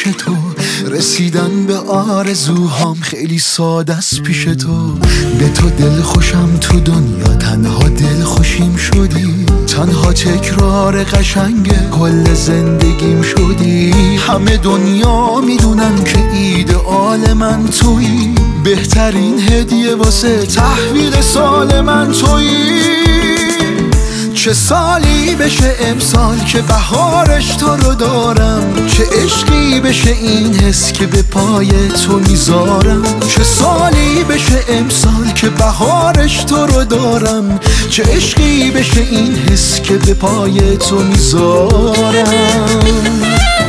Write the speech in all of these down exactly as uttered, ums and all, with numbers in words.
پیش تو، رسیدن به آرزوهام خیلی ساده است پیش تو. به تو دل خوشم تو دنیا، تنها دل خوشیم شدی، تنها تکرار قشنگ کل زندگیم شدی. همه دنیا میدونن که ایدئال من تویی، بهترین هدیه واسه تحویل سال من تویی. چه سالی بشه امسال که بهارش تو رو دارم، چه عشقی بشه این حس که به پای تو میذارم. چه سالی بشه امسال که بهارش تو رو دارم، چه عشقی بشه این حس که به پای تو میذارم.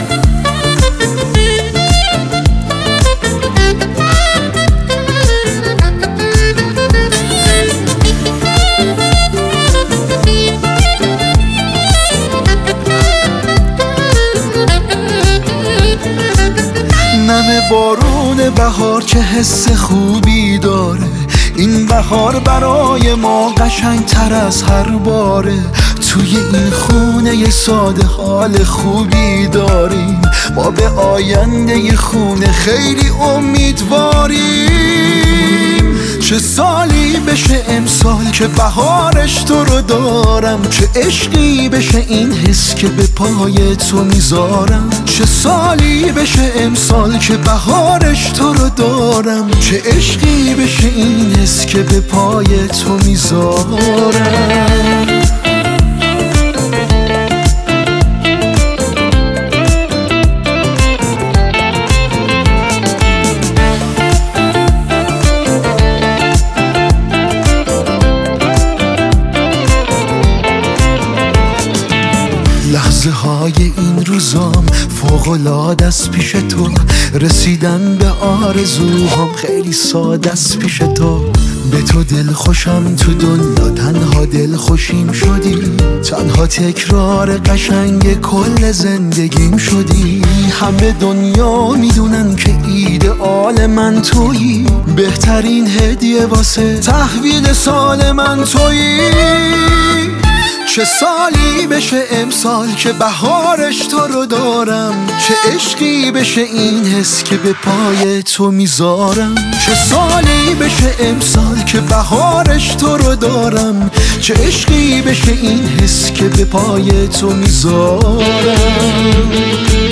نم بارون بهار چه حس خوبی داره، این بهار برای ما قشنگ تر از هر باره. توی این خونه ساده حال خوبی داریم، ما به آینده خونه خیلی امیدواریم. چه سالی بشه امسال که بهارش تو رو دارم، چه عشقی بشه این حس که به پای تو میذارم. چه سالی بشه امسال که بهارش تو رو دارم، چه عشقی بشه این حس که به پای تو میذارم. لحظه های این روزام فوق‌العاده است پیش تو، رسیدن به آرزوهام خیلی ساده است پیش تو. به تو دل خوشم تو دنیا، تنها دل خوشیم شدی، تنها تکرار قشنگ کل زندگیم شدی. همه دنیا میدونن که ایدئال من تویی، بهترین هدیه واسه تحویل سال من تویی. چه سالی بشه امسال که بهارش تو رو دارم، چه عشقی بشه این حس که به پای تو میذارم. چه سالی بشه امسال که بهارش تو رو دارم، چه عشقی بشه این حس که به پای تو میذارم.